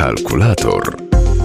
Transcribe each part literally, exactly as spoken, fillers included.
Kalkulator.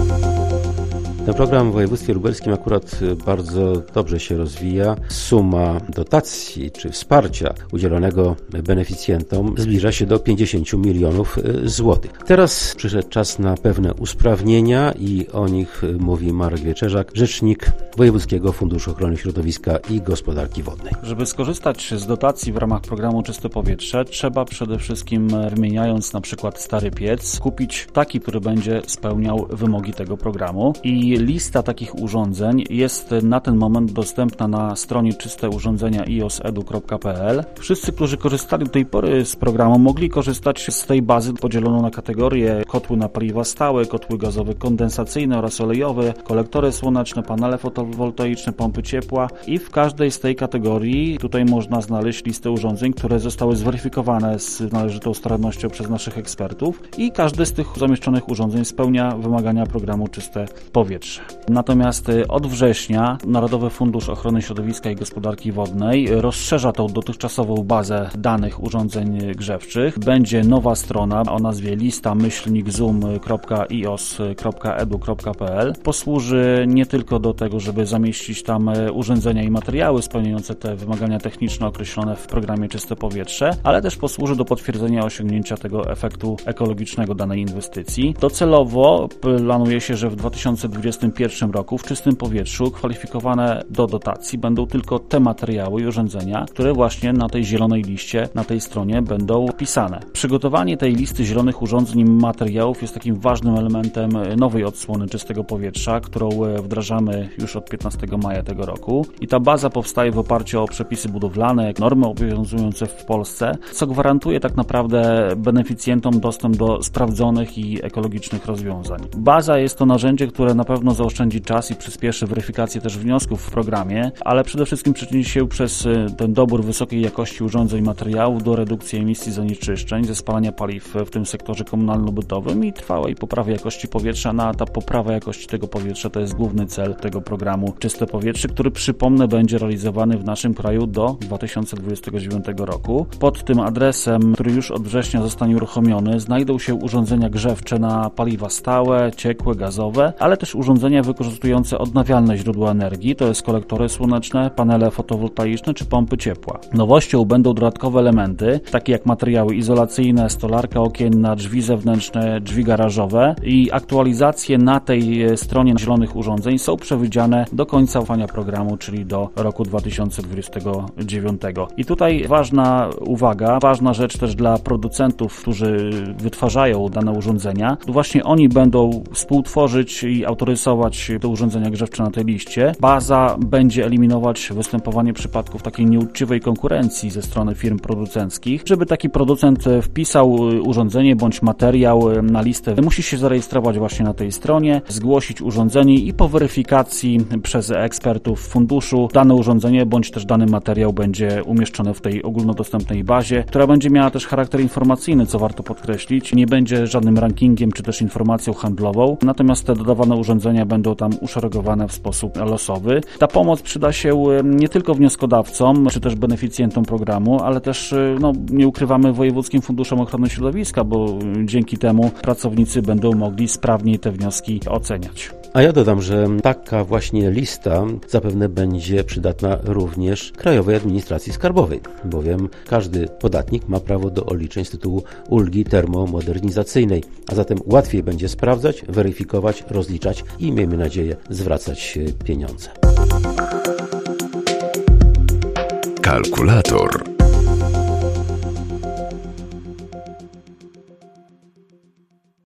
Ten program w województwie lubelskim akurat bardzo dobrze się rozwija. Suma dotacji czy wsparcia udzielonego beneficjentom zbliża się do pięćdziesiąt milionów złotych. Teraz przyszedł czas na pewne usprawnienia i o nich mówi Marek Wieczerzak, rzecznik Wojewódzkiego Funduszu Ochrony Środowiska i Gospodarki Wodnej. Żeby skorzystać z dotacji w ramach programu Czyste Powietrze, trzeba przede wszystkim, wymieniając na przykład stary piec, kupić taki, który będzie spełniał wymogi tego programu. I lista takich urządzeń jest na ten moment dostępna na stronie czyste urządzenia i o s edu kropka p l. Wszyscy, którzy korzystali do tej pory z programu, mogli korzystać z tej bazy podzieloną na kategorie: kotły na paliwa stałe, kotły gazowe kondensacyjne oraz olejowe, kolektory słoneczne, panele fotowoltaiczne, pompy ciepła, i w każdej z tej kategorii tutaj można znaleźć listę urządzeń, które zostały zweryfikowane z należytą starannością przez naszych ekspertów, i każdy z tych zamieszczonych urządzeń spełnia wymagania programu Czyste Powietrze. Natomiast od września Narodowy Fundusz Ochrony Środowiska i Gospodarki Wodnej rozszerza tą dotychczasową bazę danych urządzeń grzewczych. Będzie nowa strona o nazwie lista myślnik zoom kropka i o s kropka edu kropka p l. Posłuży nie tylko do tego, żeby zamieścić tam urządzenia i materiały spełniające te wymagania techniczne określone w programie Czyste Powietrze, ale też posłuży do potwierdzenia osiągnięcia tego efektu ekologicznego danej inwestycji. Docelowo planuje się, że w dwa tysiące dwudziestym pierwszym roku w czystym powietrzu kwalifikowane do dotacji będą tylko te materiały i urządzenia, które właśnie na tej zielonej liście, na tej stronie będą wpisane. Przygotowanie tej listy zielonych urządzeń i materiałów jest takim ważnym elementem nowej odsłony czystego powietrza, którą wdrażamy już od piętnastego maja tego roku, i ta baza powstaje w oparciu o przepisy budowlane, normy obowiązujące w Polsce, co gwarantuje tak naprawdę beneficjentom dostęp do sprawdzonych i ekologicznych rozwiązań. Baza jest to narzędzie, które na pewno zaoszczędzi czas i przyspieszy weryfikację też wniosków w programie, ale przede wszystkim przyczyni się przez ten dobór wysokiej jakości urządzeń i materiałów do redukcji emisji zanieczyszczeń ze spalania paliw w tym sektorze komunalno-bytowym i trwałej poprawy jakości powietrza. Na ta poprawa jakości tego powietrza to jest główny cel tego programu Czyste Powietrze, który, przypomnę, będzie realizowany w naszym kraju do dwa tysiące dwudziestego dziewiątego roku. Pod tym adresem, który już od września zostanie uruchomiony, znajdą się urządzenia grzewcze na paliwa stałe, ciekłe, gazowe, ale też urządzenia wykorzystujące odnawialne źródła energii, to jest kolektory słoneczne, panele fotowoltaiczne czy pompy ciepła. Nowością będą dodatkowe elementy, takie jak materiały izolacyjne, stolarka okienna, drzwi zewnętrzne, drzwi garażowe, i aktualizacje na tej stronie zielonych urządzeń są przewidziane do końca trwania programu, czyli do roku dwa tysiące dwudziestego dziewiątego. I tutaj ważna uwaga, ważna rzecz też dla producentów, którzy wytwarzają dane urządzenia, to właśnie oni będą współtworzyć i autoryzować te urządzenia grzewcze na tej liście. Baza będzie eliminować występowanie przypadków takiej nieuczciwej konkurencji ze strony firm producenckich. Żeby taki producent wpisał urządzenie bądź materiał na listę, musi się zarejestrować właśnie na tej stronie, zgłosić urządzenie i po weryfikacji przez ekspertów funduszu dane urządzenie bądź też dany materiał będzie umieszczony w tej ogólnodostępnej bazie, która będzie miała też charakter informacyjny, co warto podkreślić. Nie będzie żadnym rankingiem czy też informacją handlową, natomiast te dodawane urządzenia będą tam uszeregowane w sposób losowy. Ta pomoc przyda się nie tylko wnioskodawcom czy też beneficjentom programu, ale też, no, nie ukrywamy, Wojewódzkim Funduszom Ochrony Środowiska, bo dzięki temu pracownicy będą mogli sprawniej te wnioski oceniać. A ja dodam, że taka właśnie lista zapewne będzie przydatna również Krajowej Administracji Skarbowej, bowiem każdy podatnik ma prawo do odliczeń z tytułu ulgi termomodernizacyjnej, a zatem łatwiej będzie sprawdzać, weryfikować, rozliczać i, miejmy nadzieję, zwracać pieniądze. Kalkulator.